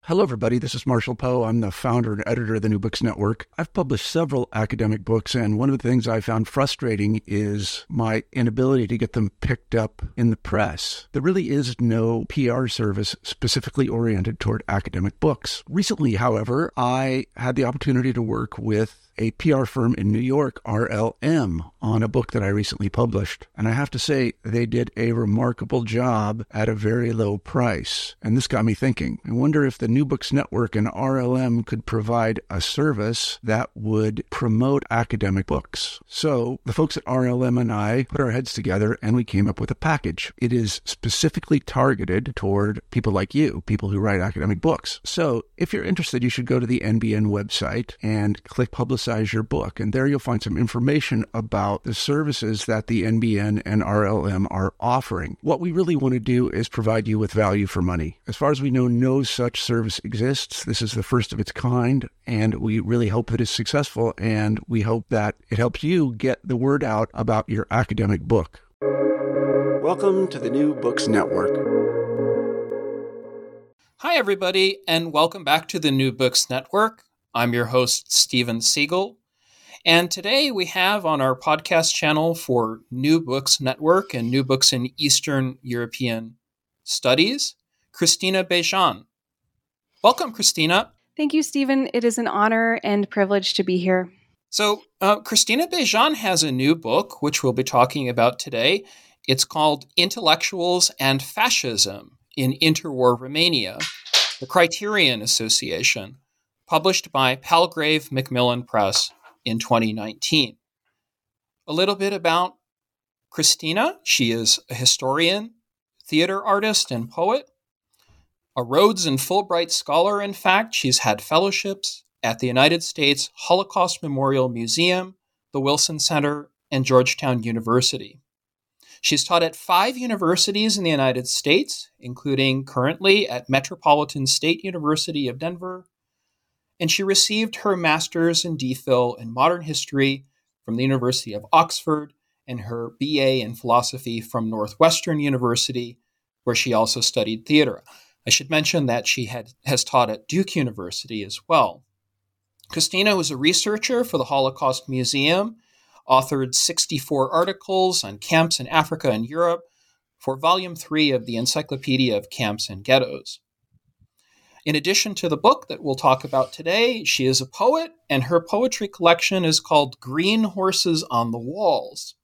Hello, everybody. This is Marshall Poe. I'm the founder and editor of the New Books Network. I've published several academic books, and one of the things I found frustrating is my inability to get them picked up in the press. There really is no PR service specifically oriented toward academic books. Recently, however, I had the opportunity to work with a PR firm in New York, RLM, on a book that I recently published. And I have to say, they did a remarkable job at a very low price. And this got me thinking. I wonder if the New Books Network and RLM could provide a service that would promote academic books. So the folks at RLM and I put our heads together and we came up with a package. It is specifically targeted toward people like you, people who write academic books. So if you're interested, you should go to the NBN website and click Publicize Your Book. And there you'll find some information about the services that the NBN and RLM are offering. What we really want to do is provide you with value for money. As far as we know, no such service exists. This is the first of its kind, and we really hope that it's successful, and we hope that it helps you get the word out about your academic book. Welcome to the New Books Network. Hi, everybody, and welcome back to the New Books Network. I'm your host, Steven Siegel, and today we have on our podcast channel for New Books Network and New Books in Eastern European Studies, Christina Bejan. Welcome, Christina. Thank you, Steven. It is an honor and privilege to be here. So, Christina Bejan has a new book, which we'll be talking about today. It's called Intellectuals and Fascism in Interwar Romania, the Criterion Association, published by Palgrave Macmillan Press in 2019. A little bit about Christina. She is a historian, theater artist, and poet. A Rhodes and Fulbright scholar, in fact. She's had fellowships at the United States Holocaust Memorial Museum, the Wilson Center, and Georgetown University. She's taught at 5 universities in the United States, including currently at Metropolitan State University of Denver, and she received her master's and DPhil in modern history from the University of Oxford and her BA in philosophy from Northwestern University, where she also studied theater. I should mention that she has taught at Duke University as well. Christina was a researcher for the Holocaust Museum, authored 64 articles on camps in Africa and Europe for Volume 3 of the Encyclopedia of Camps and Ghettos. In addition to the book that we'll talk about today, she is a poet, and her poetry collection is called Green Horses on the Walls.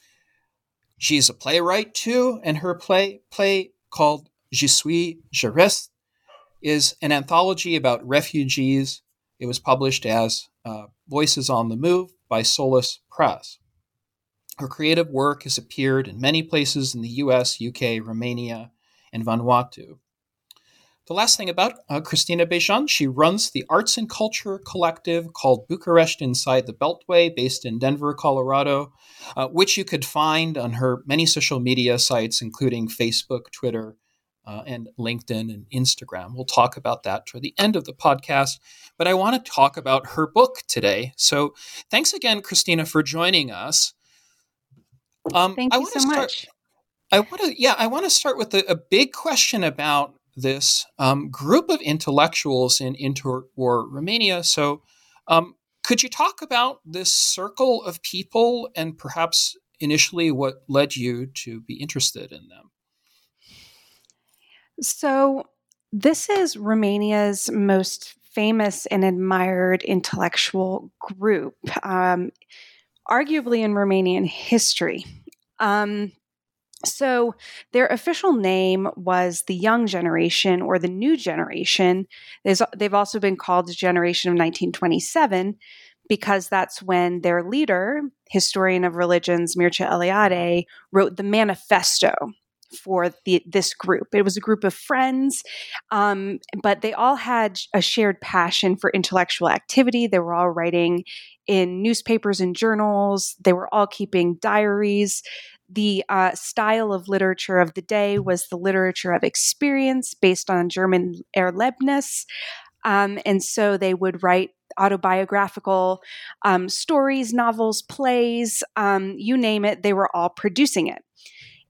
She's a playwright, too, and her play called Je suis juriste is an anthology about refugees. It was published as Voices on the Move by Solus Press. Her creative work has appeared in many places in the US, UK, Romania, and Vanuatu. The last thing about Christina Bejan, she runs the arts and culture collective called Bucharest Inside the Beltway, based in Denver, Colorado, which you could find on her many social media sites, including Facebook, Twitter, and LinkedIn and Instagram. We'll talk about that toward the end of the podcast, but I want to talk about her book today. So thanks again, Christina, for joining us. Thank you so much. I want to start with a big question about this group of intellectuals in interwar Romania. So could you talk about this circle of people and perhaps initially what led you to be interested in them? So this is Romania's most famous and admired intellectual group, arguably in Romanian history. So their official name was the Young Generation or the New Generation. They've also been called the Generation of 1927 because that's when their leader, historian of religions Mircea Eliade, wrote the manifesto for this group. It was a group of friends, but they all had a shared passion for intellectual activity. They were all writing in newspapers and journals. They were all keeping diaries. The style of literature of the day was the literature of experience based on German Erlebnis. And so they would write autobiographical stories, novels, plays, you name it, they were all producing it.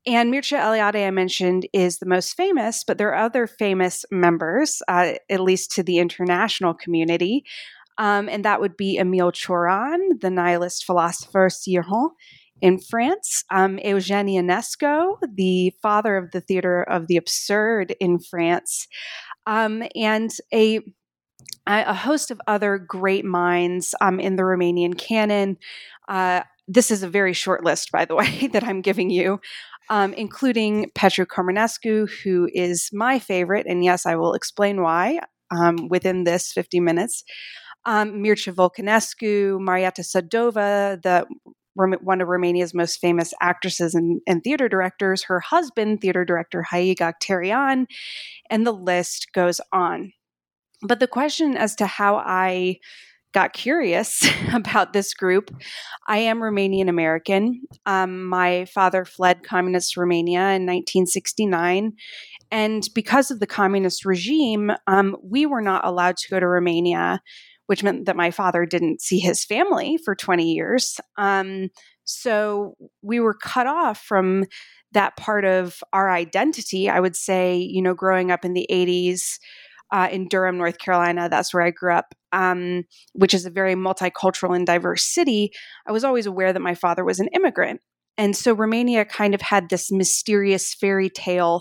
And Mircea Eliade, I mentioned, is the most famous, but there are other famous members, at least to the international community. And that would be Émile Cioran, the nihilist philosopher Cioran in France, Eugène Ionesco, the father of the theater of the absurd in France, and a host of other great minds in the Romanian canon. This is a very short list, by the way, that I'm giving you, including Petru Carmenescu, who is my favorite, and yes, I will explain why within this 50 minutes. Mircea Vulcănescu, Marieta Sadova, one of Romania's most famous actresses and theater directors, her husband, theater director Haig Akhterian, and the list goes on. But the question as to how I got curious about this group, I am Romanian American. My father fled communist Romania in 1969. And because of the communist regime, we were not allowed to go to Romania, which meant that my father didn't see his family for 20 years. So we were cut off from that part of our identity. I would say, growing up in the 80s, in Durham, North Carolina, that's where I grew up, which is a very multicultural and diverse city. I was always aware that my father was an immigrant. And so Romania kind of had this mysterious fairy tale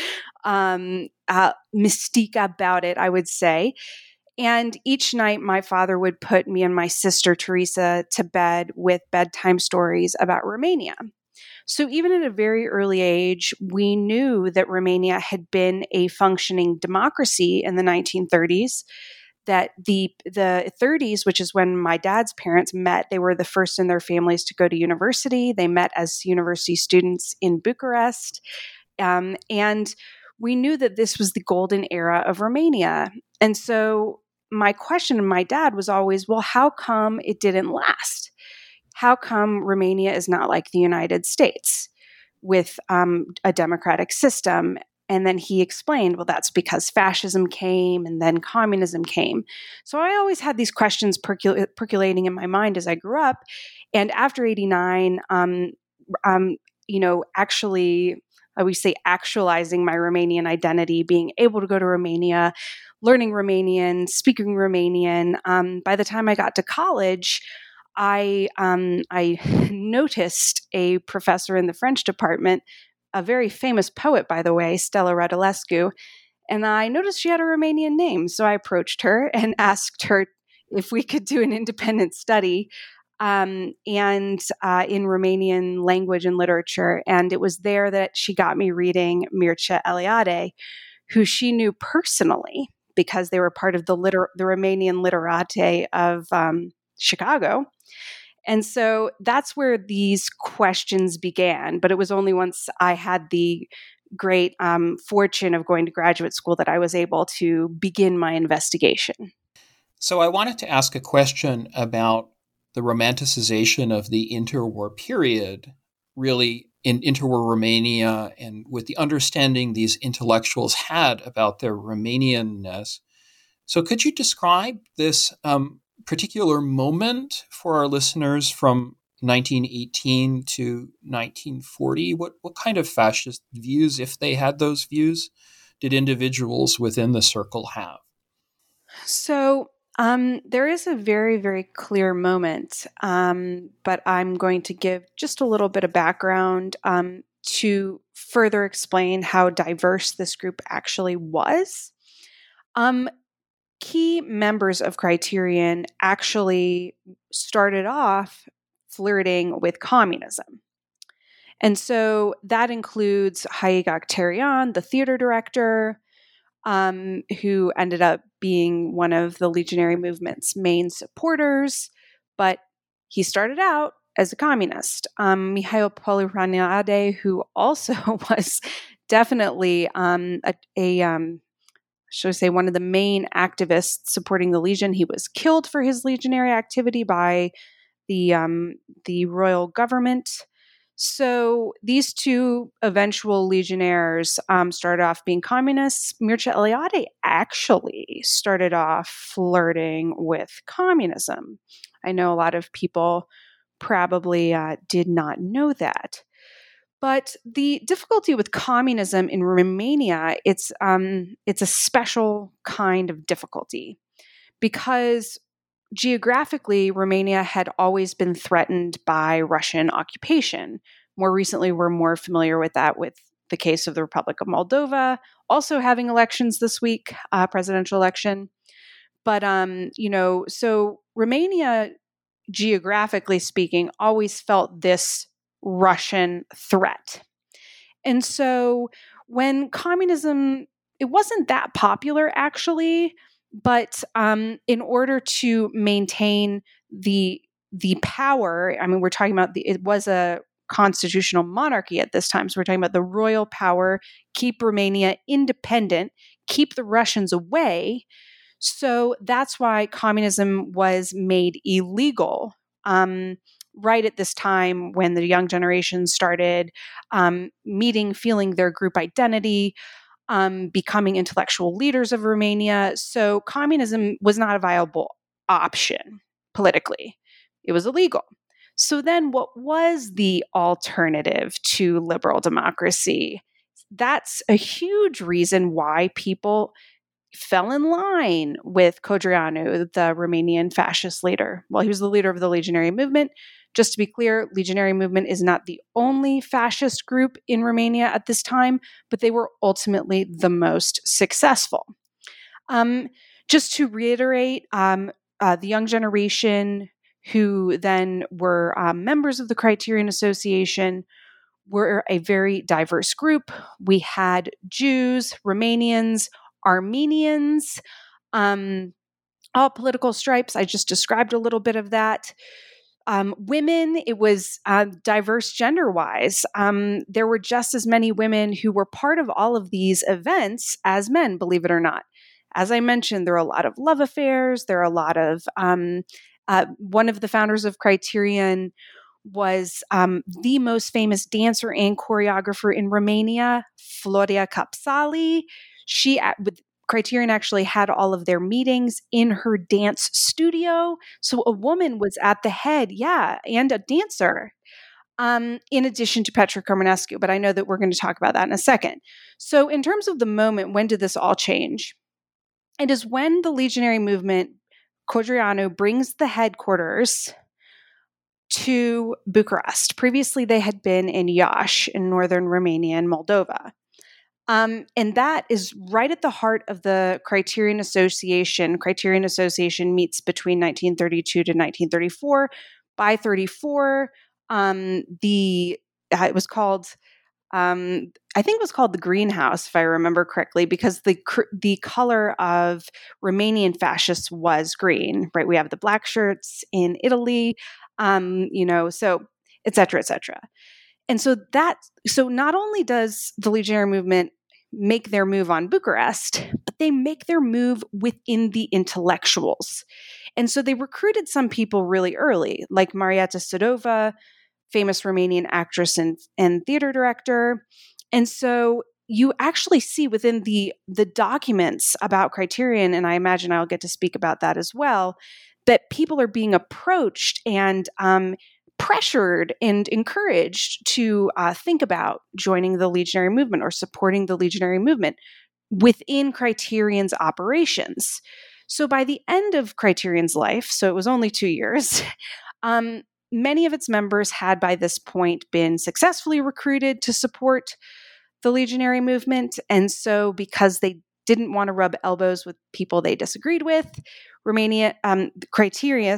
mystique about it, I would say. And each night, my father would put me and my sister, Teresa, to bed with bedtime stories about Romania. So even at a very early age, we knew that Romania had been a functioning democracy in the 1930s, that the 30s, which is when my dad's parents met, they were the first in their families to go to university. They met as university students in Bucharest. And we knew that this was the golden era of Romania. And so my question to my dad was always, well, how come it didn't last? How come Romania is not like the United States with a democratic system? And then he explained, well, that's because fascism came and then communism came. So I always had these questions percolating in my mind as I grew up. And after 89, actually, we say actualizing my Romanian identity, being able to go to Romania, learning Romanian, speaking Romanian. By the time I got to college, I noticed a professor in the French department, a very famous poet, by the way, Stella Radulescu, and I noticed she had a Romanian name. So I approached her and asked her if we could do an independent study in Romanian language and literature. And it was there that she got me reading Mircea Eliade, who she knew personally because they were part of the Romanian Literate of Chicago. And so that's where these questions began. But it was only once I had the great fortune of going to graduate school that I was able to begin my investigation. So I wanted to ask a question about the romanticization of the interwar period, really in interwar Romania, and with the understanding these intellectuals had about their Romanianness. So could you describe this particular moment for our listeners from 1918 to 1940? What kind of fascist views, if they had those views, did individuals within the circle have? So there is a very, very clear moment, but I'm going to give just a little bit of background to further explain how diverse this group actually was. Key members of Criterion actually started off flirting with communism. And so that includes Haig Akhterian, the theater director, who ended up being one of the Legionary Movement's main supporters, but he started out as a communist. Mihail Polihraniade, who also was definitely should I say, one of the main activists supporting the Legion. He was killed for his legionary activity by the royal government. So these two eventual legionnaires started off being communists. Mircea Eliade actually started off flirting with communism. I know a lot of people probably did not know that. But the difficulty with communism in Romania, it's a special kind of difficulty because geographically, Romania had always been threatened by Russian occupation. More recently, we're more familiar with that with the case of the Republic of Moldova, also having elections this week, presidential election. But, so Romania, geographically speaking, always felt this Russian threat. And so when communism, it wasn't that popular actually, but in order to maintain the power, I mean, we're talking about it was a constitutional monarchy at this time. So we're talking about the royal power, keep Romania independent, keep the Russians away. So that's why communism was made illegal right at this time when the young generation started meeting, feeling their group identity, becoming intellectual leaders of Romania. So communism was not a viable option politically. It was illegal. So then what was the alternative to liberal democracy? That's a huge reason why people fell in line with Codreanu, the Romanian fascist leader. Well, he was the leader of the Legionary Movement. Just to be clear, Legionary Movement is not the only fascist group in Romania at this time, but they were ultimately the most successful. Just to reiterate, the young generation who then were members of the Criterion Association were a very diverse group. We had Jews, Romanians, Armenians, all political stripes. I just described a little bit of that. Women, it was diverse gender-wise. There were just as many women who were part of all of these events as men, believe it or not. As I mentioned, there are a lot of love affairs. There are a lot of, one of the founders of Criterion was the most famous dancer and choreographer in Romania, Floria Capsali. She, with Criterion, actually had all of their meetings in her dance studio. So a woman was at the head, and a dancer, in addition to Petra Carmenescu. But I know that we're going to talk about that in a second. So in terms of the moment, when did this all change? It is when the Legionary Movement, Codreanu, brings the headquarters to Bucharest. Previously, they had been in Iași in northern Romania and Moldova. And that is right at the heart of the Criterion Association. Criterion Association meets between 1932 to 1934. By 34, it was called, I think it was called the Greenhouse, if I remember correctly, because the color of Romanian fascists was green, right? We have the black shirts in Italy, so et cetera, et cetera. And so not only does the Legionary Movement make their move on Bucharest, but they make their move within the intellectuals. And so they recruited some people really early, like Marieta Sadova, famous Romanian actress and theater director. And so you actually see within the documents about Criterion, and I imagine I'll get to speak about that as well, that people are being approached and pressured and encouraged to think about joining the Legionary Movement or supporting the Legionary Movement within Criterion's operations. So by the end of Criterion's life, so it was only 2 years, many of its members had by this point been successfully recruited to support the Legionary Movement. And so because they didn't want to rub elbows with people they disagreed with, Criterion,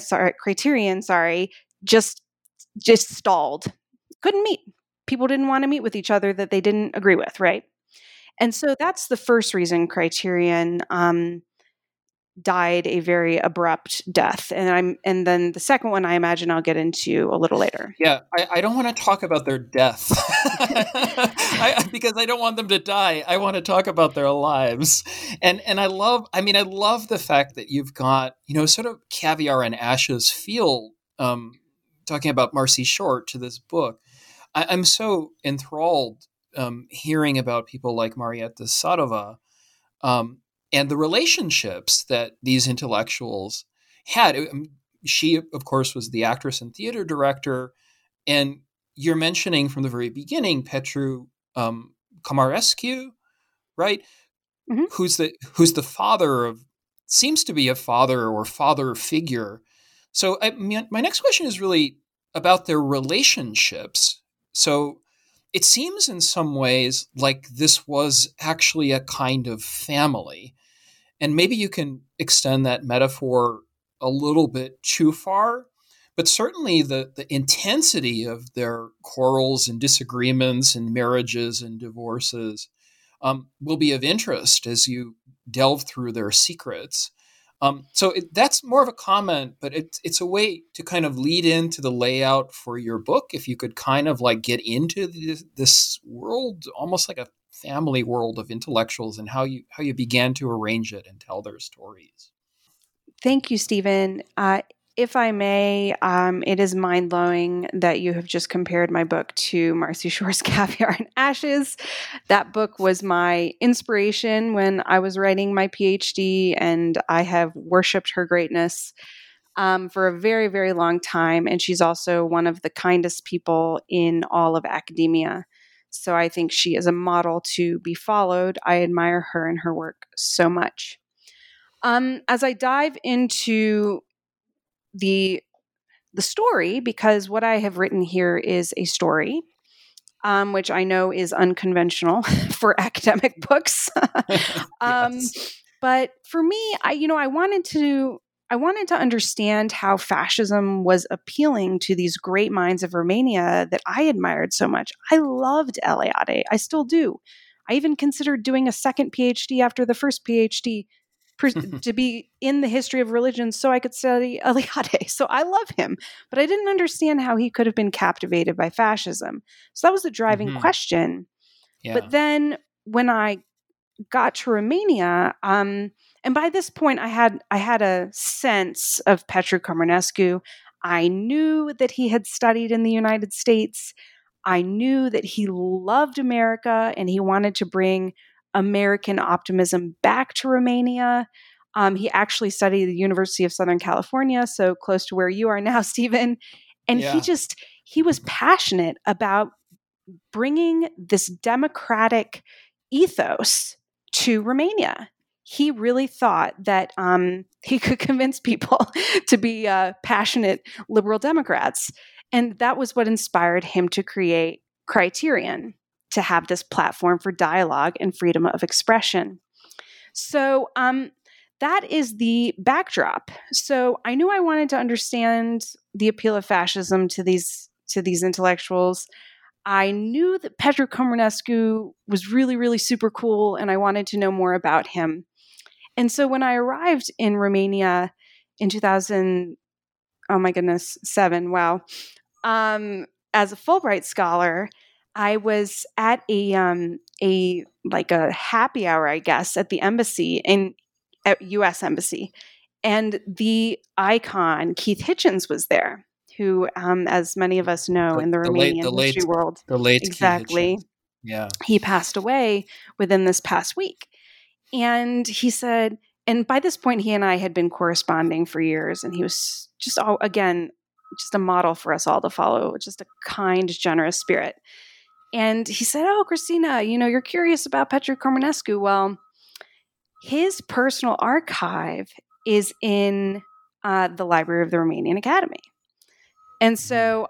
just stalled. Couldn't meet. People didn't want to meet with each other that they didn't agree with, right? And so that's the first reason Criterion died a very abrupt death. And then the second one I imagine I'll get into a little later. Yeah, I don't want to talk about their death because I don't want them to die. I want to talk about their lives. And I love the fact that you've got, sort of caviar and ashes feel talking about Marcy Short to this book. I'm so enthralled hearing about people like Marieta Sadova and the relationships that these intellectuals had. She, of course, was the actress and theater director. And you're mentioning from the very beginning Petru Comarescu, right? Mhm. Who's the father of, seems to be a father or father figure. So my next question is really about their relationships. So it seems in some ways like this was actually a kind of family. And maybe you can extend that metaphor a little bit too far, but certainly the intensity of their quarrels and disagreements and marriages and divorces will be of interest as you delve through their secrets. That's more of a comment, but it's a way to kind of lead into the layout for your book. If you could kind of like get into this world, almost like a family world of intellectuals, and how you began to arrange it and tell their stories. Thank you, Stephen. If I may, it is mind-blowing that you have just compared my book to Marcy Shore's Caviar and Ashes. That book was my inspiration when I was writing my PhD, and I have worshipped her greatness for a very, very long time. And she's also one of the kindest people in all of academia. So I think she is a model to be followed. I admire her and her work so much. As I dive into the story, because what I have written here is a story, which I know is unconventional for academic books. Yes. But for me, I wanted to understand how fascism was appealing to these great minds of Romania that I admired so much. I loved Eliade. I still do. I even considered doing a second PhD after the first PhD to be in the history of religion so I could study Eliade. So I love him, but I didn't understand how he could have been captivated by fascism. So that was the driving Mm-hmm. question. Yeah. But then when I got to Romania, and by this point I had a sense of Petru Comarescu. I knew that he had studied in the United States. I knew that he loved America and he wanted to bring American optimism back to Romania. He actually studied at the University of Southern California, so close to where you are now, Stephen. And Yeah. he was passionate about bringing this democratic ethos to Romania. He really thought that he could convince people to be passionate liberal Democrats. And that was what inspired him to create Criterion, to have this platform for dialogue and freedom of expression. So that is the backdrop. So I knew I wanted to understand the appeal of fascism to these intellectuals. I knew that Petru Comarescu was really, really super cool, and I wanted to know more about him. And so when I arrived in Romania in 2000, oh my goodness, 7, wow, as a Fulbright scholar, I was at a like a happy hour, I guess, at the embassy at U.S. Embassy, and the icon Keith Hitchens was there, who, as many of us know in the Romanian history world, the late exactly, Keith Hitchens. Yeah, he passed away within this past week, and he said, and by this point, he and I had been corresponding for years, and he was just just a model for us all to follow, just a kind, generous spirit. And he said, "Oh, Christina, you're curious about Petru Comarescu. Well, his personal archive is in the Library of the Romanian Academy." And so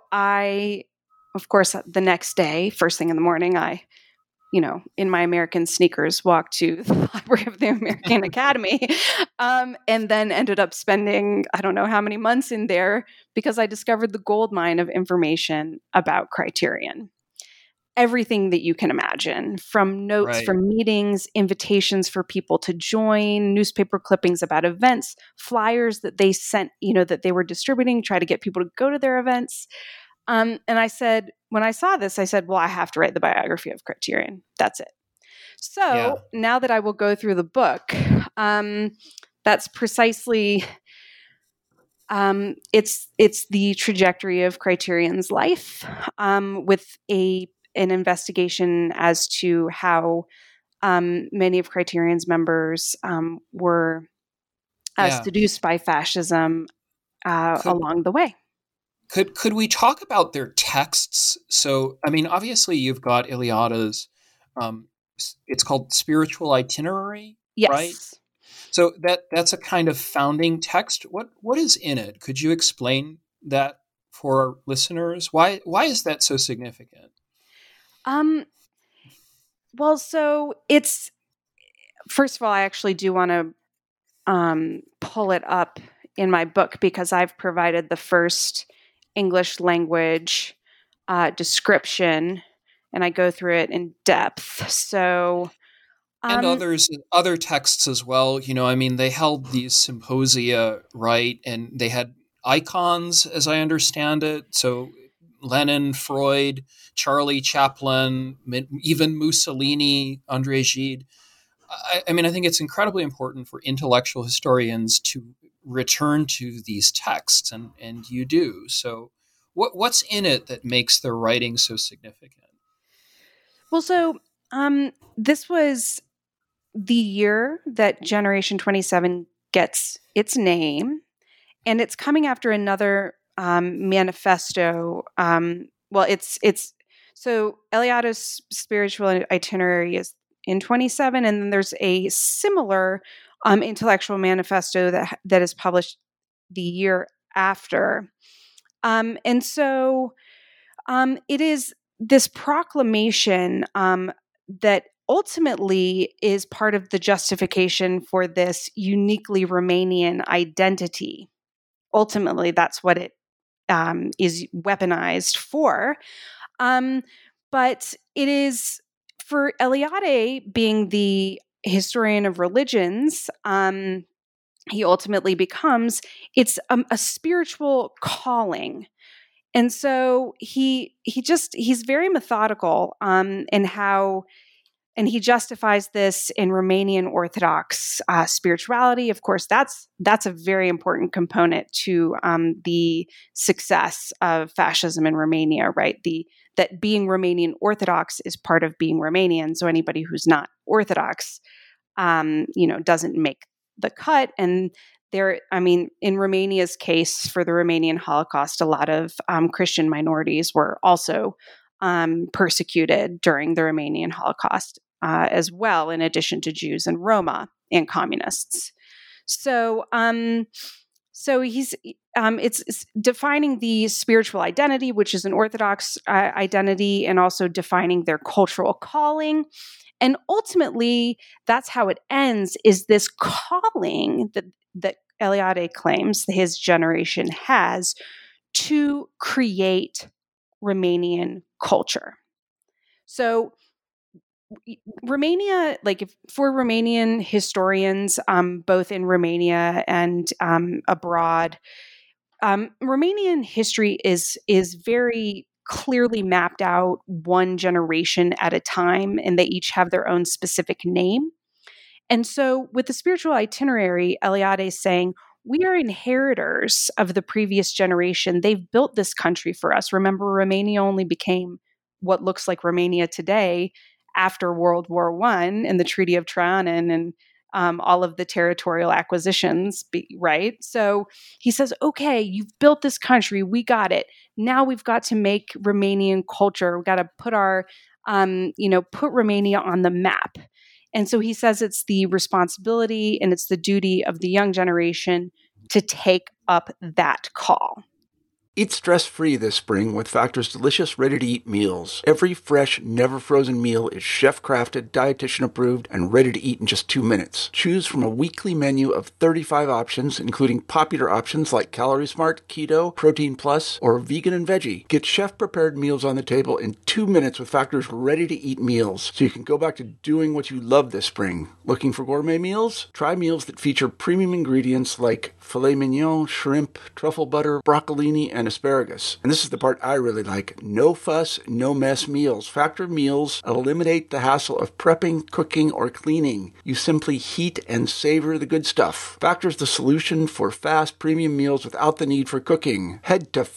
of course, the next day, first thing in the morning, I, in my American sneakers, walked to the Library of the American Academy, and then ended up spending, I don't know how many months in there, because I discovered the gold mine of information about Criterion. Everything that you can imagine, from notes from meetings, invitations for people to join, newspaper clippings about events, flyers that they sent, that they were distributing, try to get people to go to their events. And I said, when I saw this, I said, well, I have to write the biography of Criterion. That's it. So now that I will go through the book, that's precisely, it's the trajectory of Criterion's life, with an investigation as to how many of Criterion's members were seduced by fascism along the way. Could we talk about their texts? So, I mean, obviously you've got Eliada's, it's called Spiritual Itinerary, right? Yes. So that's a kind of founding text. What is in it? Could you explain that for our listeners? Why is that so significant? Well, so it's, first of all, I actually do want to pull it up in my book because I've provided the first English language description, and I go through it in depth. So, And other texts as well. I mean, they held these symposia, right? And they had icons, as I understand it. So Lenin, Freud, Charlie Chaplin, even Mussolini, André Gide. I mean, I think it's incredibly important for intellectual historians to return to these texts, and you do. So what's in it that makes their writing so significant? Well, so this was the year that Generation 27 gets its name, and it's coming after another manifesto. It's so Eliada's Spiritual Itinerary is in 27, and then there's a similar intellectual manifesto that is published the year after. And so it is this proclamation that ultimately is part of the justification for this uniquely Romanian identity. Ultimately, that's what it is weaponized for. But it is, for Eliade, being the historian of religions, he ultimately becomes, it's a spiritual calling. And so he's very methodical in how, and he justifies this in Romanian Orthodox spirituality. Of course, that's a very important component to the success of fascism in Romania, right? That being Romanian Orthodox is part of being Romanian. So anybody who's not Orthodox, doesn't make the cut. And in Romania's case, for the Romanian Holocaust, a lot of Christian minorities were also persecuted during the Romanian Holocaust as well, in addition to Jews and Roma and communists. So it's defining the spiritual identity, which is an Orthodox identity, and also defining their cultural calling. And ultimately, that's how it ends, is this calling that Eliade claims his generation has to create Romanian culture. So Romania, for Romanian historians, both in Romania and abroad, Romanian history is very clearly mapped out one generation at a time, and they each have their own specific name. And so with the Spiritual Itinerary, Eliade is saying, we are inheritors of the previous generation. They've built this country for us. Remember, Romania only became what looks like Romania today after World War I and the Treaty of Trianon and all of the territorial acquisitions, right? So he says, okay, you've built this country. We got it. Now we've got to make Romanian culture. We've got to put put Romania on the map. And so he says it's the responsibility and it's the duty of the young generation to take up that call. Eat stress-free this spring with Factor's delicious, ready-to-eat meals. Every fresh, never-frozen meal is chef-crafted, dietitian-approved, and ready to eat in just 2 minutes. Choose from a weekly menu of 35 options, including popular options like Calorie Smart, Keto, Protein Plus, or Vegan and Veggie. Get chef-prepared meals on the table in 2 minutes with Factor's ready-to-eat meals, so you can go back to doing what you love this spring. Looking for gourmet meals? Try meals that feature premium ingredients like filet mignon, shrimp, truffle butter, broccolini, and asparagus. And this is the part I really like. No fuss, no mess meals. Factor meals eliminate the hassle of prepping, cooking, or cleaning. You simply heat and savor the good stuff. Factor's the solution for fast premium meals without the need for cooking. Head to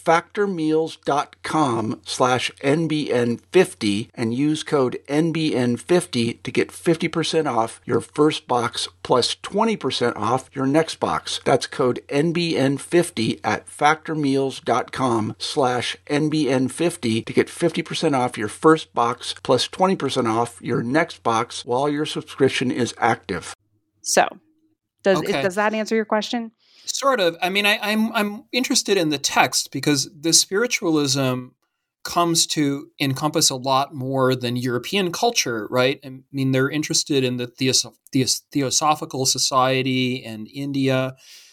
factormeals.com/NBN50 and use code NBN50 to get 50% off your first box plus 20% off your next box. That's code NBN50 at factormeals.com/NBN50. criterion.com/NBN50 to get 50% off your first box plus 20% off your next box while your subscription is active. So, Okay. does that answer your question? Sort of. I mean, I'm interested in the text because the spiritualism comes to encompass a lot more than European culture, right? I mean, they're interested in the Theosophical Society and India.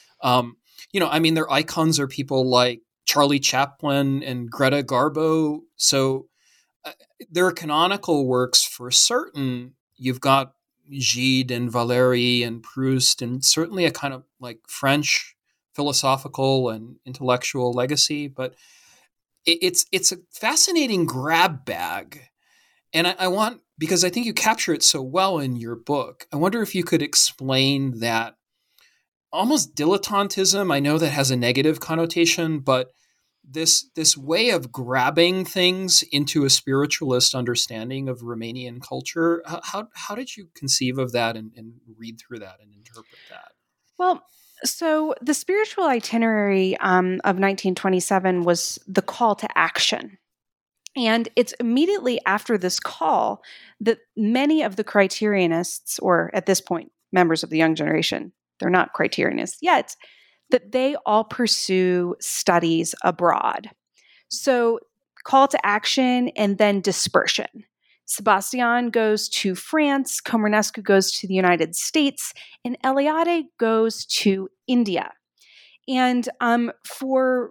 I mean, their icons are people like Charlie Chaplin and Greta Garbo. So their canonical works for certain. You've got Gide and Valéry and Proust, and certainly a kind of like French philosophical and intellectual legacy. But it's a fascinating grab bag. And I want, because I think you capture it so well in your book, I wonder if you could explain that almost dilettantism. I know that has a negative connotation, but this way of grabbing things into a spiritualist understanding of Romanian culture, how did you conceive of that and read through that and interpret that? Well, so the spiritual itinerary of 1927 was the call to action. And it's immediately after this call that many of the criterionists, or at this point, members of the young generation, they're not criterionists yet, that they all pursue studies abroad. So call to action and then dispersion. Sebastian goes to France, Comănescu goes to the United States, and Eliade goes to India. And for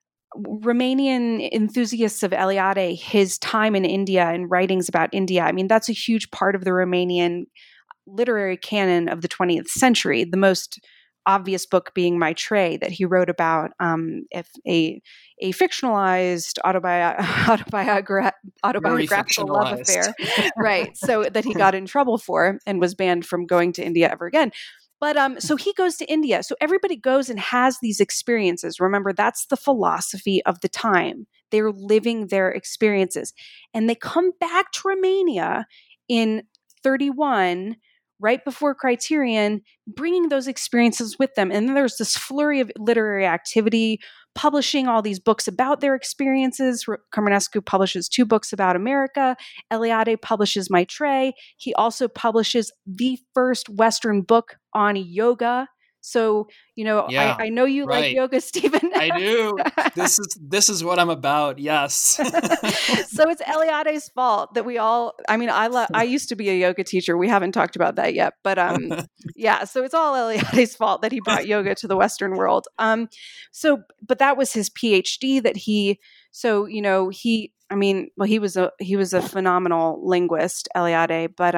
Romanian enthusiasts of Eliade, his time in India and writings about India, I mean, that's a huge part of the Romanian literary canon of the 20th century. The most obvious book being Maitreyi, that he wrote about if a fictionalized autobiographical love affair, right? So that he got in trouble for and was banned from going to India ever again. But so he goes to India. So everybody goes and has these experiences. Remember, that's the philosophy of the time. They're living their experiences. And they come back to Romania in 31, right before Criterion, bringing those experiences with them. And then there's this flurry of literary activity, publishing all these books about their experiences. Comănescu publishes 2 books about America. Eliade publishes Maitreyi. He also publishes the first Western book on yoga. So, Yeah, I know you like yoga, Stephen. I do. This is what I'm about. Yes. So it's Eliade's fault that we all, I used to be a yoga teacher. We haven't talked about that yet, but yeah, so it's all Eliade's fault that he brought yoga to the Western world. But that was his PhD that he was a phenomenal linguist, Eliade, but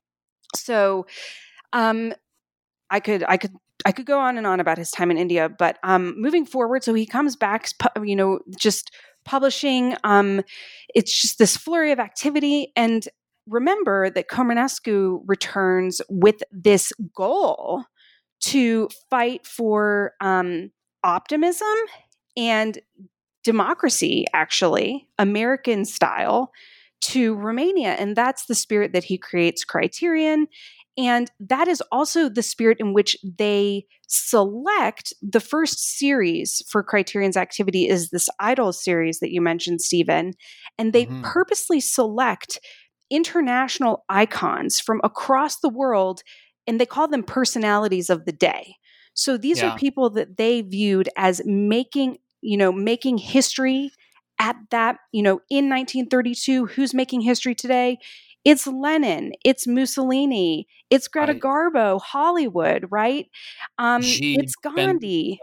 I could go on and on about his time in India, but moving forward, so he comes back, just publishing. It's just this flurry of activity. And remember that Comănescu returns with this goal to fight for optimism and democracy, actually, American style, to Romania. And that's the spirit that he creates Criterion. And that is also the spirit in which they select the first series for Criterion's activity is this Idols series that you mentioned, Stephen. And they purposely select international icons from across the world, and they call them personalities of the day. So these are people that they viewed as making history at that, in 1932. Who's making history today? It's Lenin, it's Mussolini, it's Greta Garbo, Hollywood, right? It's Gandhi.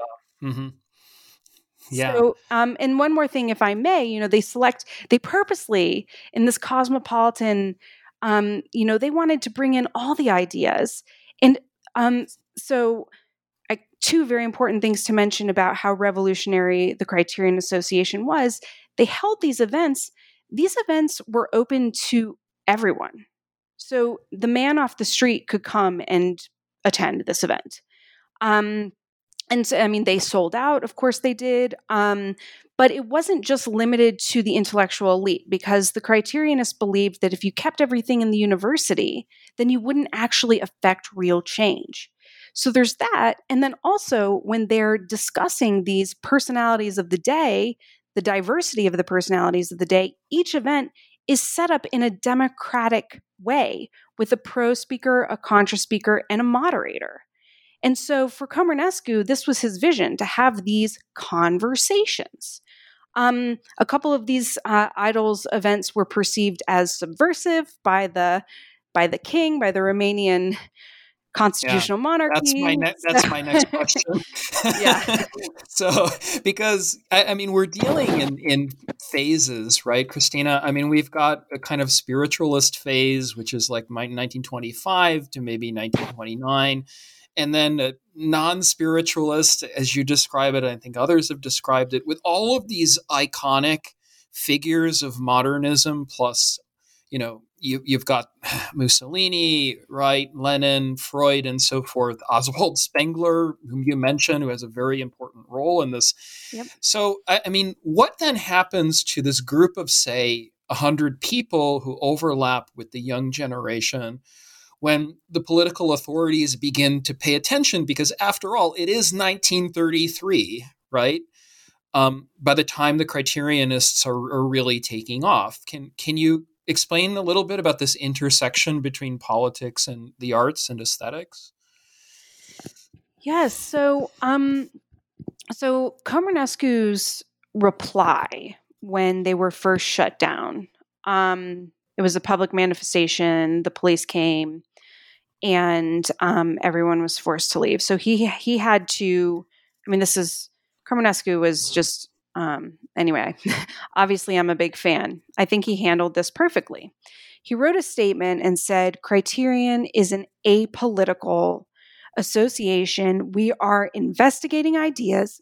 Yeah. So, and one more thing, if I may, they purposely, in this cosmopolitan, they wanted to bring in all the ideas. And so 2 very important things to mention about how revolutionary the Criterion Association was. They held these events. These events were open to everyone. So the man off the street could come and attend this event. And so, they sold out. Of course they did. But it wasn't just limited to the intellectual elite, because the Criterionists believed that if you kept everything in the university, then you wouldn't actually affect real change. So there's that. And then also when they're discussing these personalities of the day, the diversity of the personalities of the day, each event is set up in a democratic way with a pro speaker, a contra speaker, and a moderator. And so for Comărnescu, this was his vision, to have these conversations. A couple of these idols events were perceived as subversive by the king, by the Romanian constitutional monarchy. That's my next question. Yeah. So, because I mean, we're dealing in phases, right, Christina? I mean, we've got a kind of spiritualist phase, which is like 1925 to maybe 1929. And then a non-spiritualist, as you describe it, I think others have described it, with all of these iconic figures of modernism, plus, you've got Mussolini, right, Lenin, Freud, and so forth, Oswald Spengler, whom you mentioned, who has a very important role in this. Yep. So, I mean, what then happens to this group of, say, 100 people who overlap with the young generation when the political authorities begin to pay attention? Because after all, it is 1933, right? By the time the Criterionists are really taking off. Can you explain a little bit about this intersection between politics and the arts and aesthetics? Yes. So Comărnescu's reply when they were first shut down, it was a public manifestation. The police came, and everyone was forced to leave. So he had to. I mean, Comărnescu was just anyway. Obviously, I'm a big fan. I think he handled this perfectly. He wrote a statement and said, "Criterion is an apolitical association. We are investigating ideas,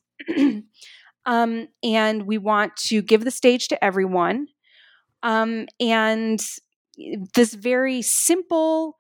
and we want to give the stage to everyone." And this very simple,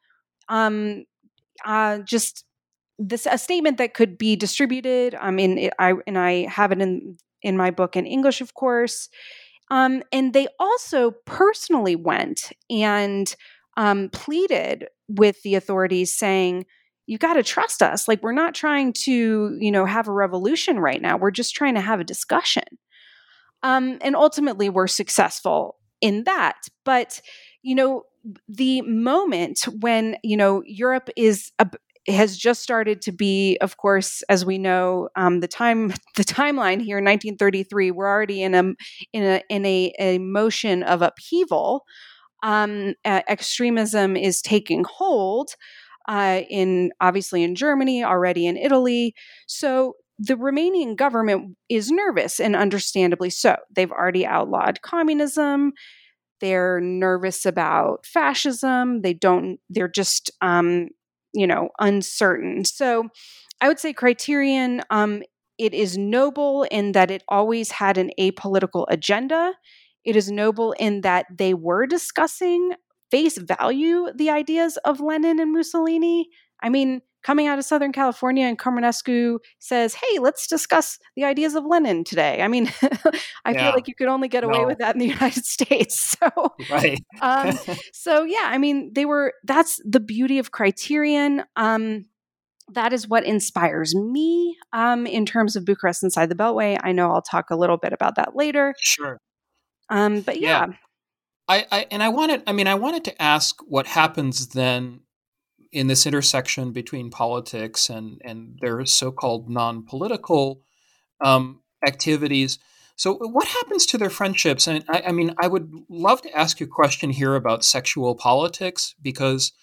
just a statement that could be distributed. I mean, I have it in my book in English, of course. And they also personally went and pleaded with the authorities, saying, "You got to trust us. Like, we're not trying to, have a revolution right now. We're just trying to have a discussion." And ultimately, we're successful in that. But, the moment when, Europe has just started to be, of course, as we know, the timeline here, 1933, we're already in a motion of upheaval. Extremism is taking hold obviously in Germany, already in Italy. So the Romanian government is nervous, and understandably so. They've already outlawed communism. They're nervous about fascism. They're just, uncertain. So I would say Criterion, it is noble in that it always had an apolitical agenda. It is noble in that they were discussing face value the ideas of Lenin and Mussolini. I mean, coming out of Southern California, and Comărnescu says, "Hey, let's discuss the ideas of Lenin today." I mean, I feel like you could only get away with that in the United States. So, right. So yeah, I mean, that's the beauty of Criterion. That is what inspires me in terms of Bucharest Inside the Beltway. I know I'll talk a little bit about that later. Sure. But yeah. I wanted to ask what happens then in this intersection between politics and their so-called non-political activities. So what happens to their friendships? And I would love to ask you a question here about sexual politics, because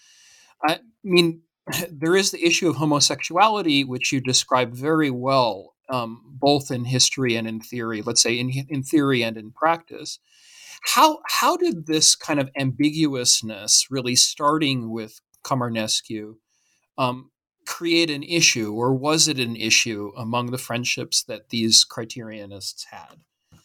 there is the issue of homosexuality, which you describe very well, both in history and in theory, let's say in theory and in practice. How did this kind of ambiguousness, really starting with Comărnescu, create an issue, or was it an issue among the friendships that these Criterionists had?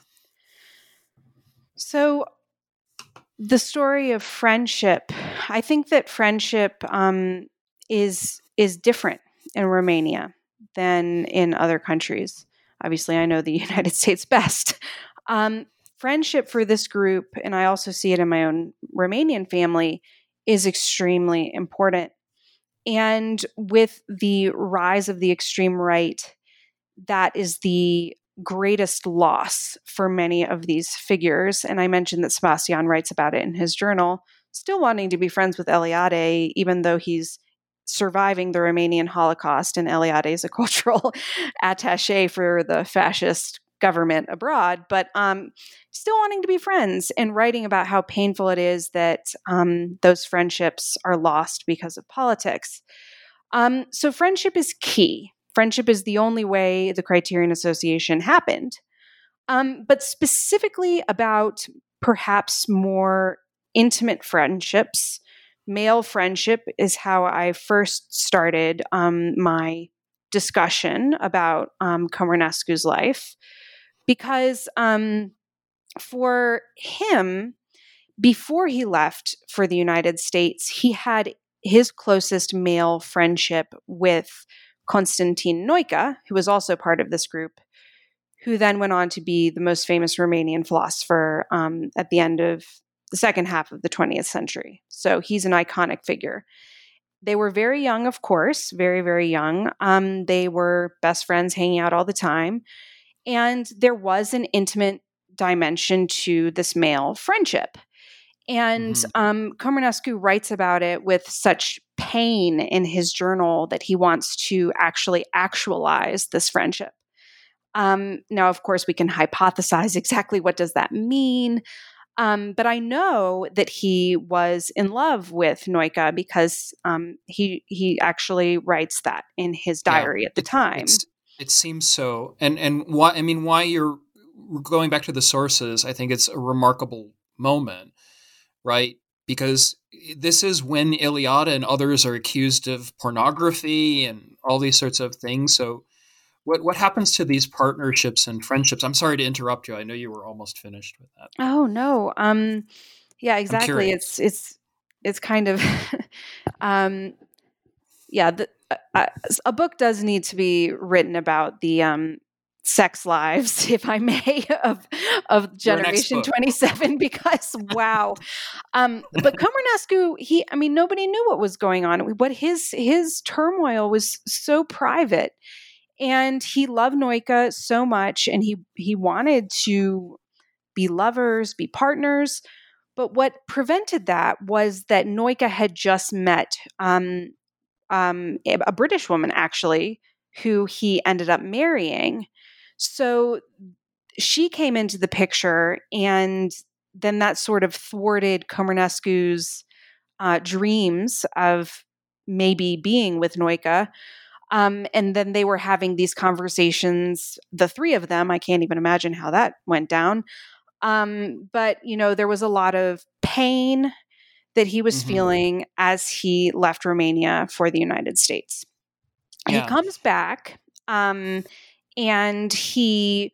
So the story of friendship, I think that friendship is different in Romania than in other countries. Obviously, I know the United States best. Friendship for this group, and I also see it in my own Romanian family, is extremely important. And with the rise of the extreme right, that is the greatest loss for many of these figures. And I mentioned that Sebastian writes about it in his journal, still wanting to be friends with Eliade, even though he's surviving the Romanian Holocaust, and Eliade is a cultural attaché for the fascist government abroad, but still wanting to be friends and writing about how painful it is that those friendships are lost because of politics. So friendship is key. Friendship is the only way the Criterion Association happened. But specifically about perhaps more intimate friendships, male friendship is how I first started my discussion about Comănescu's life. Because for him, before he left for the United States, he had his closest male friendship with Constantin Noica, who was also part of this group, who then went on to be the most famous Romanian philosopher at the end of the second half of the 20th century. So he's an iconic figure. They were very young, of course, very, very young. They were best friends, hanging out all the time. And there was an intimate dimension to this male friendship. And Comănescu writes about it with such pain in his journal that he wants to actually actualize this friendship. Now, of course, we can hypothesize exactly what does that mean. But I know that he was in love with Noica because he actually writes that in his diary at the time. It seems so. And why you're going back to the sources, I think it's a remarkable moment, right? Because this is when Eliade and others are accused of pornography and all these sorts of things. So what happens to these partnerships and friendships? I'm sorry to interrupt you. I know you were almost finished with that. Oh no. Yeah, exactly. It's kind of a book does need to be written about the sex lives, if I may, of Generation 27, because wow. But Comănescu, nobody knew what was going on. What his turmoil was so private. And he loved Noica so much, and he wanted to be lovers, be partners. But what prevented that was that Noica had just met a British woman, actually, who he ended up marrying. So she came into the picture, and then that sort of thwarted Comănescu's dreams of maybe being with Noica. And then they were having these conversations, the three of them. I can't even imagine how that went down. But, there was a lot of pain that he was feeling as he left Romania for the United States. Yeah. He comes back, and he,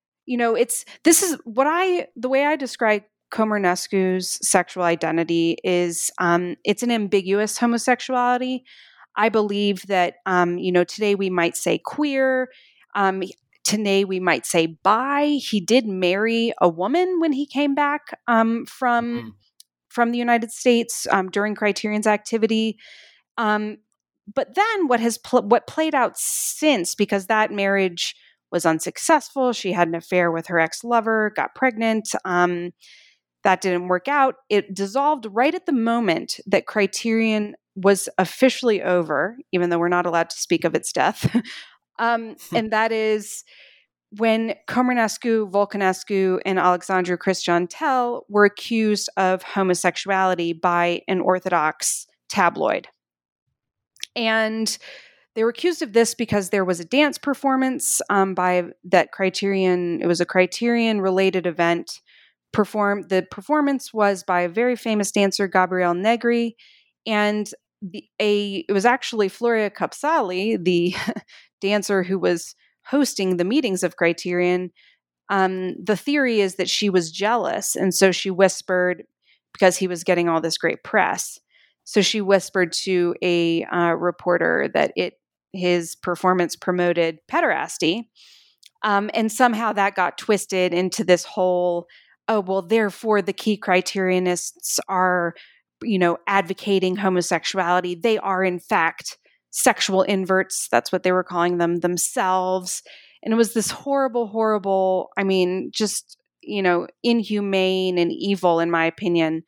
the way I describe Comănescu's sexual identity is, it's an ambiguous homosexuality. I believe that, today we might say queer. Today we might say bi. He did marry a woman when he came back from the United States during Criterion's activity. But then what played out since, because that marriage was unsuccessful, she had an affair with her ex-lover, got pregnant. That didn't work out. It dissolved right at the moment that Criterion was officially over, even though we're not allowed to speak of its death. And that is when Comănescu, Vulcănescu, and Alexandru Cristian-Tel were accused of homosexuality by an Orthodox tabloid. And they were accused of this because there was a dance performance by that Criterion. It was a Criterion-related event. The performance was by a very famous dancer, Gabriel Negri, and it was actually Floria Capsali, the dancer who was hosting the meetings of Criterion. The theory is that she was jealous, and so she whispered, because he was getting all this great press, so she whispered to a reporter that his performance promoted pederasty, and somehow that got twisted into this whole, oh, well, therefore the key Criterionists are advocating homosexuality. They are, in fact, sexual inverts. That's what they were calling them themselves. And it was this horrible, horrible, just, inhumane and evil, in my opinion,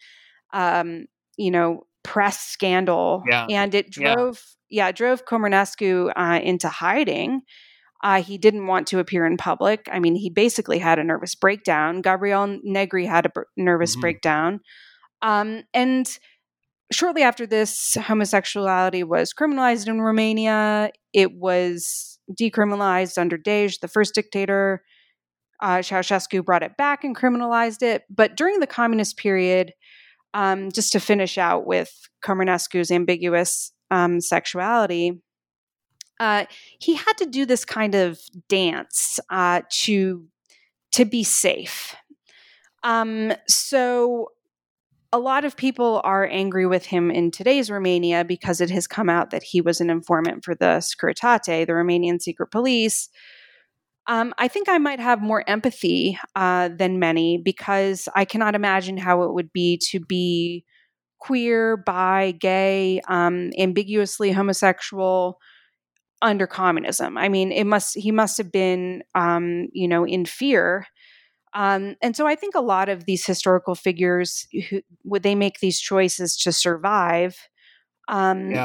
press scandal. Yeah. And it drove Comănescu into hiding. He didn't want to appear in public. He basically had a nervous breakdown. Gabriel Negri had a nervous breakdown. And shortly after this, homosexuality was criminalized in Romania. It was decriminalized under Dej, the first dictator. Ceausescu brought it back and criminalized it. But during the communist period, just to finish out with Comănescu's ambiguous sexuality, he had to do this kind of dance to be safe. So a lot of people are angry with him in today's Romania because it has come out that he was an informant for the Securitate, the Romanian secret police. I think I might have more empathy than many, because I cannot imagine how it would be to be queer, bi, gay, ambiguously homosexual under communism. He must have been, in fear. And so I think a lot of these historical figures, would they make these choices to survive? And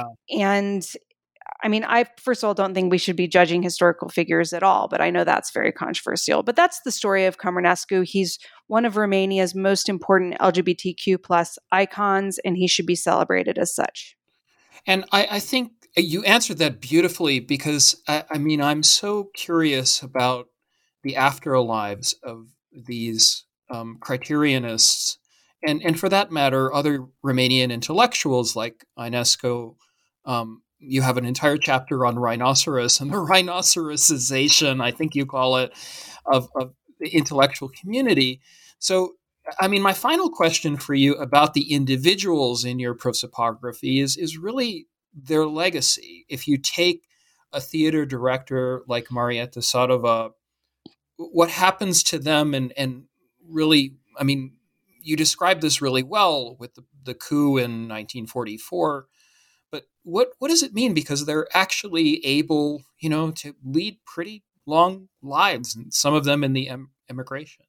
I, first of all, don't think we should be judging historical figures at all, but I know that's very controversial. But that's the story of Comănescu. He's one of Romania's most important LGBTQ plus icons, and he should be celebrated as such. And I think you answered that beautifully, because I'm so curious about the afterlives of these criterionists, and for that matter, other Romanian intellectuals like Ionescu. You have an entire chapter on rhinoceros and the rhinocerosization, I think you call it, of the intellectual community. So, my final question for you about the individuals in your prosopography is really their legacy. If you take a theater director like Marieta Sadova, what happens to them? And really, you described this really well with the coup in 1944. But what does it mean? Because they're actually able, to lead pretty long lives, and some of them in the immigration.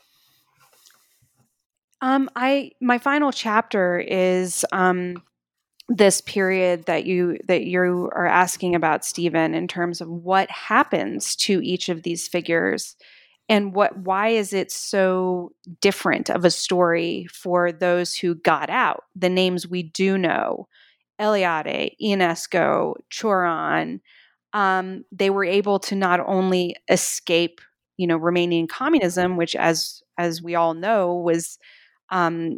My final chapter is this period that you are asking about, Stephen, in terms of what happens to each of these figures, and why is it so different of a story for those who got out, the names we do know. Eliade, Ionescu, Cioran, they were able to not only escape, Romanian communism, which, as we all know, was, I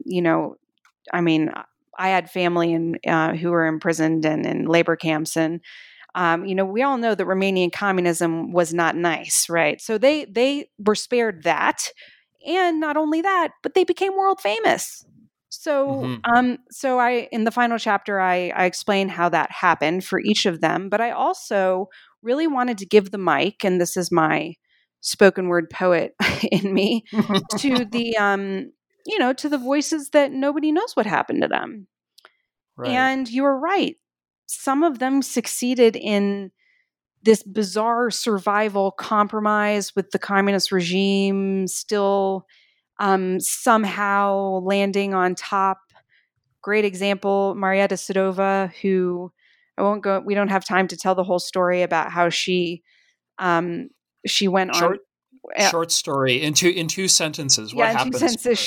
had family who were imprisoned and in labor camps, and we all know that Romanian communism was not nice, right? So they were spared that, and not only that, but they became world famous. So, so in the final chapter, I explain how that happened for each of them, but I also really wanted to give the mic, and this is my spoken word poet in me, to the, to the voices that nobody knows what happened to them. Right. And you were right. Some of them succeeded in this bizarre survival compromise with the communist regime, still somehow landing on top. Great example, Marieta Sadova, who we don't have time to tell the whole story about how she went on. Short story in two sentences. What happened? In 2 sentences.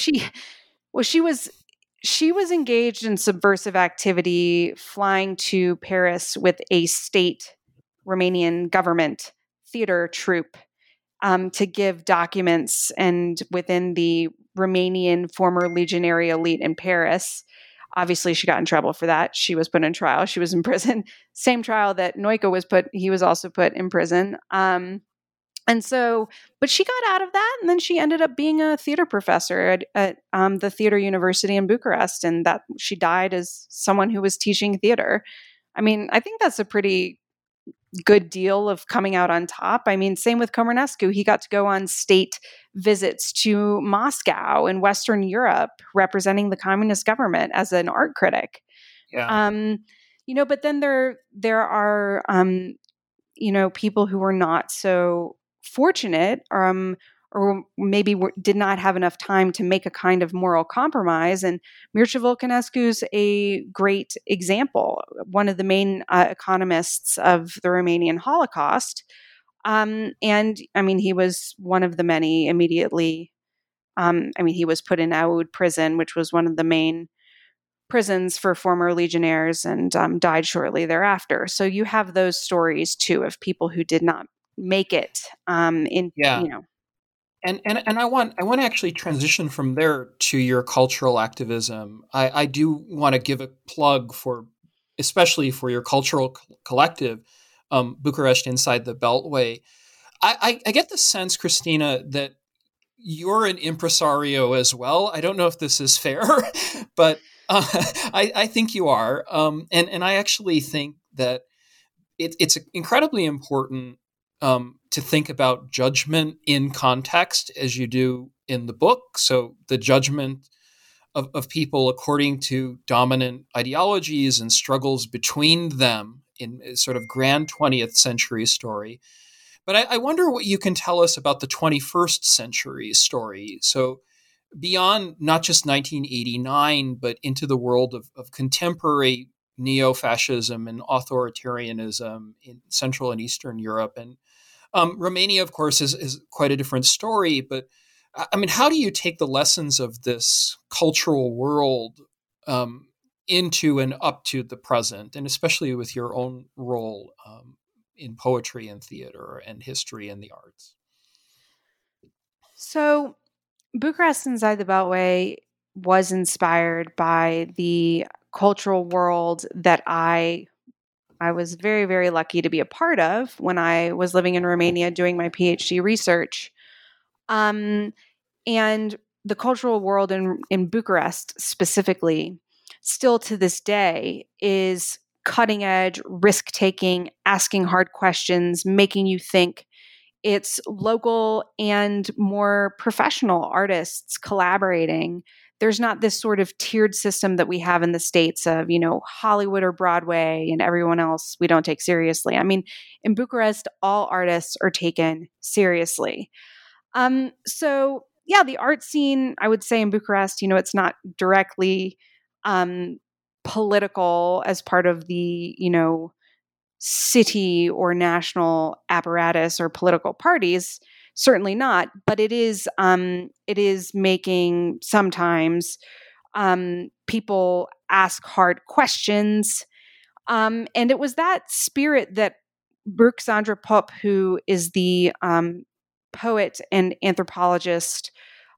She was engaged in subversive activity, flying to Paris with a state Romanian government theater troupe to give documents, and within the Romanian former legionary elite in Paris. Obviously, she got in trouble for that. She was put in trial. She was in prison. Same trial that Noika was put. He was also put in prison. And so, but she got out of that, and then she ended up being a theater professor at the Theater University in Bucharest, and that she died as someone who was teaching theater. I think that's a pretty good deal of coming out on top. I mean, same with Comănescu. He got to go on state visits to Moscow in Western Europe, representing the communist government as an art critic. Yeah. But then there are people who were not so fortunate, or maybe did not have enough time to make a kind of moral compromise. And Mircea Vulcănescu's a great example, one of the main economists of the Romanian Holocaust. And I mean, he was one of the many immediately. He was put in Aoud prison, which was one of the main prisons for former legionnaires, and died shortly thereafter. So you have those stories too of people who did not make it. And I want to actually transition from there to your cultural activism. I do want to give a plug especially for your cultural collective, Bucharest Inside the Beltway. I get the sense, Christina, that you're an impresario as well. I don't know if this is fair, but I think you are. And I actually think that it's incredibly important to think about judgment in context, as you do in the book. So the judgment of people according to dominant ideologies and struggles between them in a sort of grand 20th century story. But I wonder what you can tell us about the 21st century story. So beyond not just 1989, but into the world of contemporary neo-fascism and authoritarianism in Central and Eastern Europe. And Romania, of course, is quite a different story. But I mean, how do you take the lessons of this cultural world into and up to the present, and especially with your own role in poetry and theater and history and the arts? So Bucharest Inside the Beltway was inspired by the cultural world that I was very, very lucky to be a part of when I was living in Romania doing my PhD research. And the cultural world in Bucharest specifically, still to this day, is cutting edge, risk taking, asking hard questions, making you think. It's local and more professional artists collaborating. There's not this sort of tiered system that we have in the States of, Hollywood or Broadway and everyone else we don't take seriously. I mean, in Bucharest, all artists are taken seriously. So yeah, the art scene, I would say in Bucharest, it's not directly political as part of the, city or national apparatus or political parties. Certainly not, but it is making sometimes people ask hard questions. And it was that spirit that Ruxandra Pop, who is the poet and anthropologist,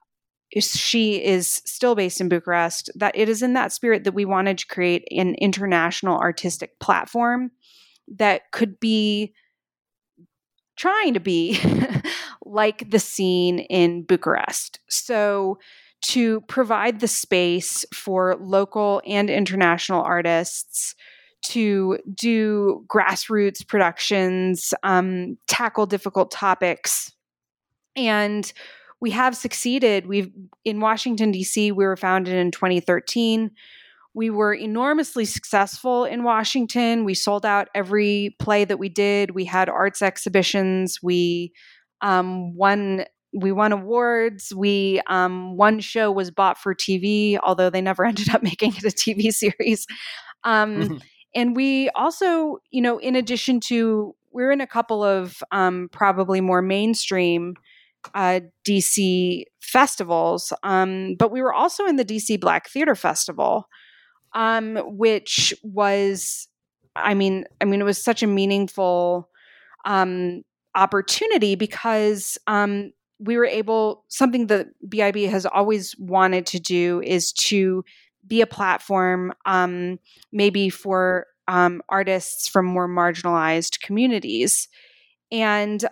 she is still based in Bucharest, that it is in that spirit that we wanted to create an international artistic platform that could be trying to be like the scene in Bucharest. So to provide the space for local and international artists to do grassroots productions, tackle difficult topics. And we have succeeded. In Washington, D.C., we were founded in 2013. We were enormously successful in Washington. We sold out every play that we did. We had arts exhibitions. We won awards. One show was bought for TV, although they never ended up making it a TV series. And we also, in addition to, we're in a couple of probably more mainstream DC festivals, but we were also in the DC Black Theater Festival, which was, it was such a meaningful opportunity because we were able, something that BIB has always wanted to do is to be a platform maybe for artists from more marginalized communities. And,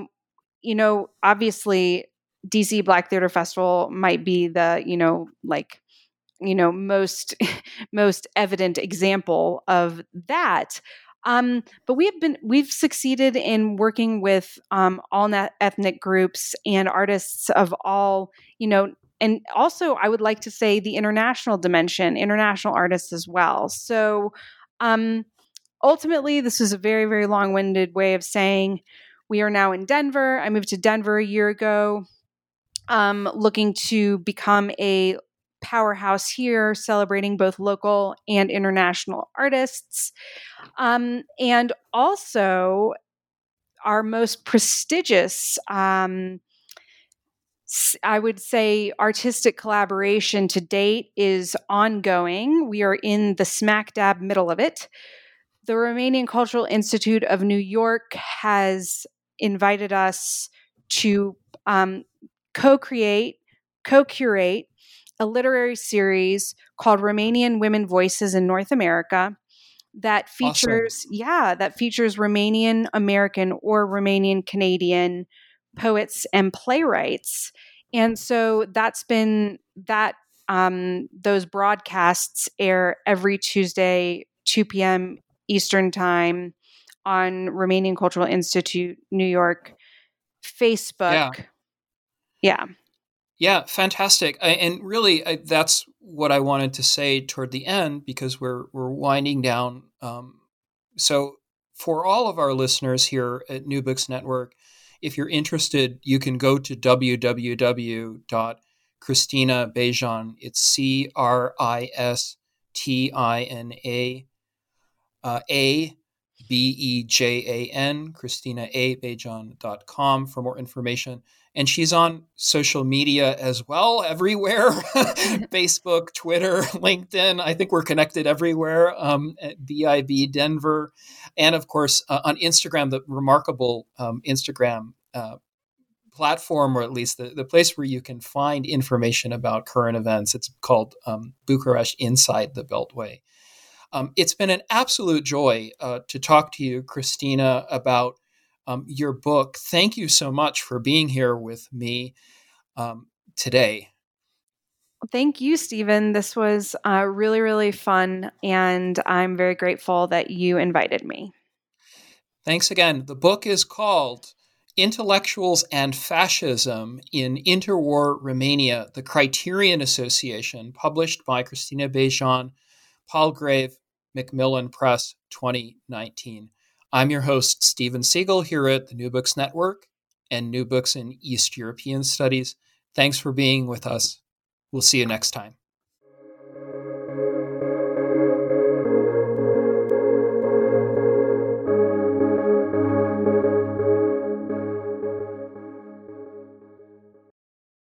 obviously DC Black Theater Festival might be the, most evident example of that. But we've succeeded in working with all ethnic groups and artists of all, and also I would like to say the international dimension, international artists as well. So ultimately, this is a very, very long-winded way of saying we are now in Denver. I moved to Denver a year ago, looking to become a powerhouse here, celebrating both local and international artists. And also, our most prestigious, I would say, artistic collaboration to date is ongoing. We are in the smack dab middle of it. The Romanian Cultural Institute of New York has invited us to co-curate a literary series called Romanian Women Voices in North America that features, Romanian American or Romanian Canadian poets and playwrights. And so those broadcasts air every Tuesday, 2 p.m. Eastern Time on Romanian Cultural Institute New York Facebook. Yeah, fantastic. And really, that's what I wanted to say toward the end, because we're winding down. So for all of our listeners here at New Books Network, if you're interested, you can go to www.Cristina Bejan. It's Cristina Bejan, CristinaABejan.com for more information. And she's on social media as well, everywhere. Facebook, Twitter, LinkedIn. I think we're connected everywhere at BIB Denver. And of course, on Instagram, the remarkable Instagram platform, or at least the place where you can find information about current events. It's called Bucharest Inside the Beltway. It's been an absolute joy to talk to you, Cristina, about your book. Thank you so much for being here with me today. Thank you, Stephen. This was really, really fun, and I'm very grateful that you invited me. Thanks again. The book is called Intellectuals and Fascism in Interwar Romania, the Criterion Association, published by Cristina Bejan, Palgrave Macmillan Press, 2019. I'm your host, Stephen Siegel, here at the New Books Network and New Books in East European Studies. Thanks for being with us. We'll see you next time.